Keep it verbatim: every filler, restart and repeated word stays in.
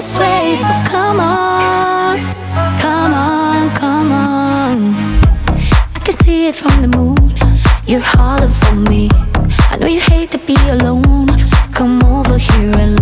this way. So come on, come on, come on. I can see it from the moon, you're hollow for me. I know you hate to be alone. Come over here and